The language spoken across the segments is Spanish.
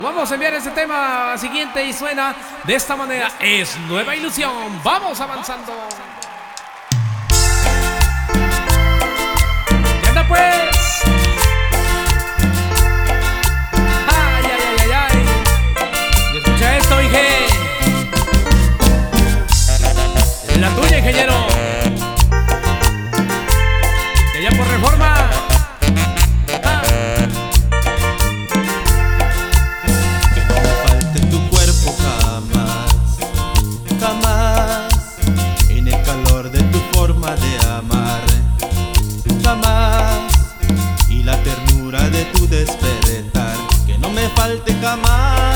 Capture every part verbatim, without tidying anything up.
Vamos a enviar ese tema siguiente y suena de esta manera. Es Nueva Ilusión. Vamos avanzando. Y anda pues. Ay, ay, ay, ay, ay. Y escucha esto, Inge. La tuya, ingeniero. Y allá por Reforma. Despertar, que no me falte jamás,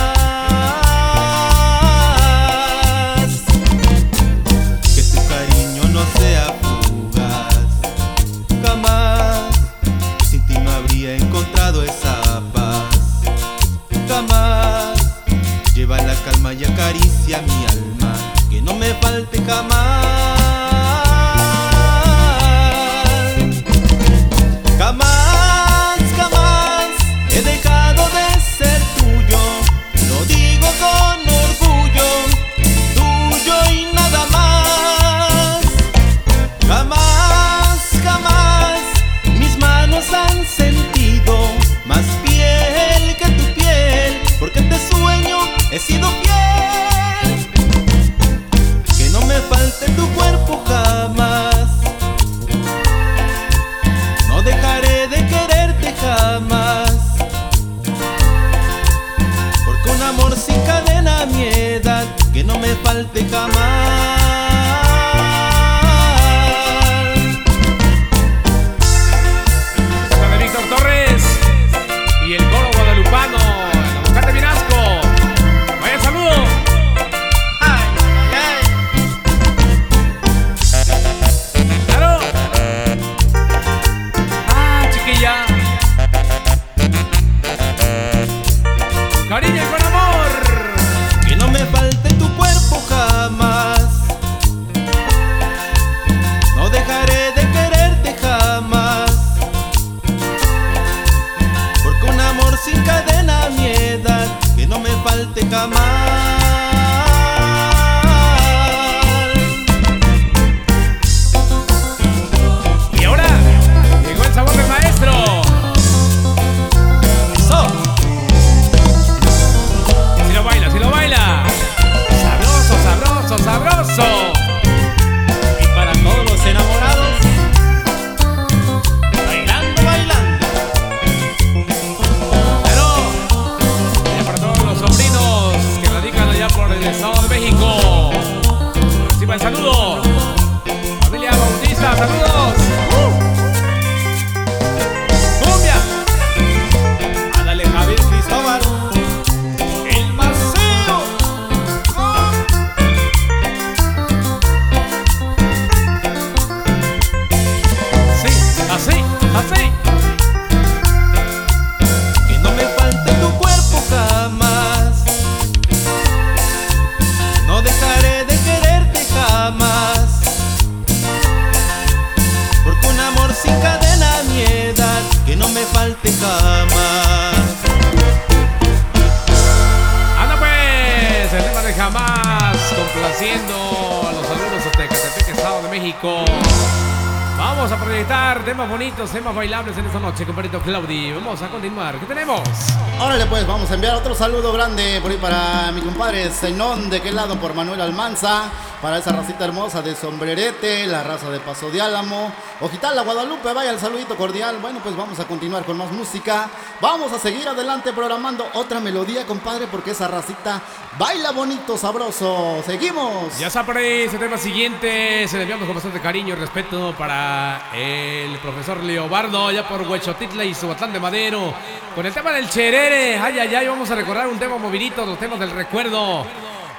que tu cariño no sea fugaz, jamás, sin ti no habría encontrado esa paz, jamás, lleva la calma y acaricia mi alma, que no me falte jamás, jamás. He dejado de ser tuyo, lo digo con orgullo, tuyo y nada más. Jamás, jamás mis manos han sentido más piel que tu piel, porque te sueño he sido fiel. Que no me falte tu cuerpo jamás, no dejaré de quererte jamás. Un amor sin cadena, mi edad, que no me falte jamás. San Víctor Torres y el coro guadalupano, el abocate Vinasco. Vaya saludo. Ay, ay, ay. Claro. Ah, chiquilla. Cariño y con amor. Que no me falte tu cuerpo jamás, no dejaré de quererte jamás, porque un amor sin cadena, mi edad, que no me falte jamás. Y ahora llegó el sabor del maestro. Eso. Si lo baila, si lo baila. Sabroso, sabroso, sabroso. Y para todos los enamorados, bailando, bailando. Pero, y para todos los sobrinos que radican allá por el Estado de México, reciba el saludo. Familia Bautista, saludos. Uh. Cumbia. Ándale, Javier Cristóbal. Así, así. Que no me falte tu cuerpo jamás, no dejaré de quererte jamás, porque un amor sin cadena, mi edad, que no me falte jamás. Anda pues, el tema de jamás, complaciendo a los alumnos de Tecatepec, Estado de México. Vamos a proyectar temas bonitos, temas bailables en esta noche, compadrito Claudi. Vamos a continuar. ¿Qué tenemos? Órale pues, vamos a enviar otro saludo grande por ahí para mi compadre Zenón, de qué lado, por Manuel Almanza, para esa racita hermosa de Sombrerete, la raza de Paso de Álamo, Ojitala, Guadalupe, vaya el saludito cordial. Bueno, pues vamos a continuar con más música. Vamos a seguir adelante programando otra melodía, compadre, porque esa racita baila bonito, sabroso. Seguimos. Ya está por ahí ese tema siguiente. Se le enviamos con bastante cariño y respeto para el profesor Leobardo, allá por Huechotitla y Subatlán de Madero, con el tema del cherere. Ay, ay, ay, vamos a recordar un tema movidito, los temas del recuerdo.